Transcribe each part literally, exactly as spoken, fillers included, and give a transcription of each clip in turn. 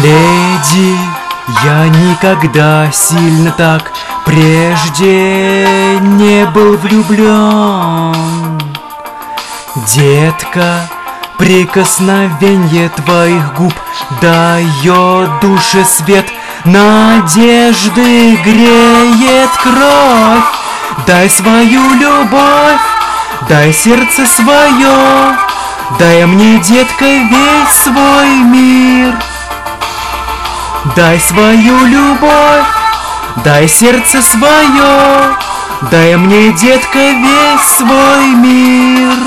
Леди, я никогда сильно так прежде не был влюблен. Детка, прикосновенье твоих губ дает душе свет, надежды греет кровь. Дай свою любовь, дай сердце свое, дай мне, детка, весь свой мир. Дай свою любовь, дай сердце свое, дай мне, детка, весь свой мир.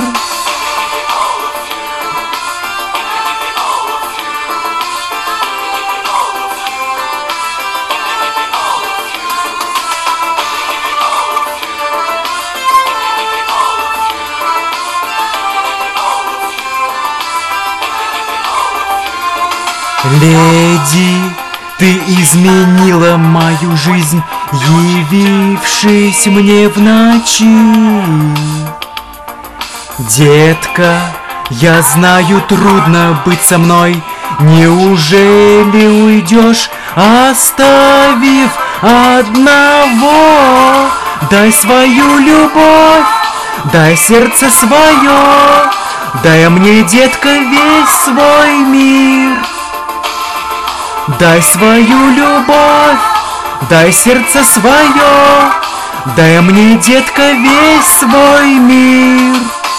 Леди, ты изменила мою жизнь, явившись мне в ночи. Детка, я знаю, трудно быть со мной. Неужели уйдешь, оставив одного? Дай свою любовь, дай сердце свое, дай мне, детка, весь свой мир. Дай свою любовь, дай сердце свое, дай мне, детка, весь свой мир.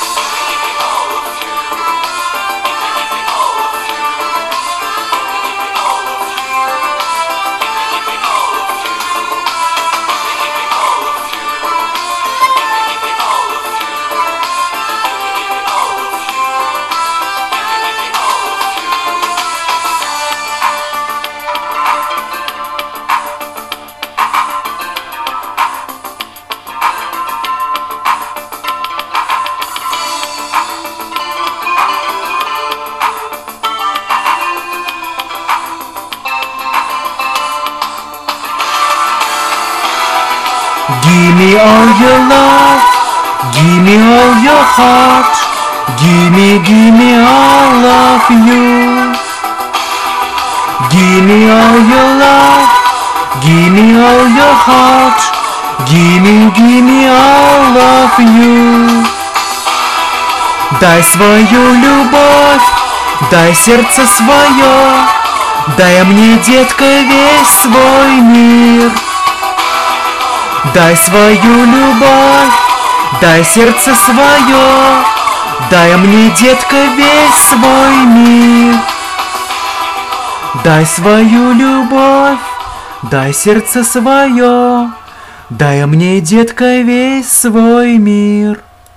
Give me all your love, give me all your heart, give me, give me all of you. Give me all your love, give me all your heart, give me, give me all of you. Дай свою любовь, дай сердце свое, дай мне, детка, весь свой мир. Дай свою любовь, дай сердце свое, дай мне, детка, весь свой мир. Дай свою любовь, дай сердце свое, дай мне, детка, весь свой мир.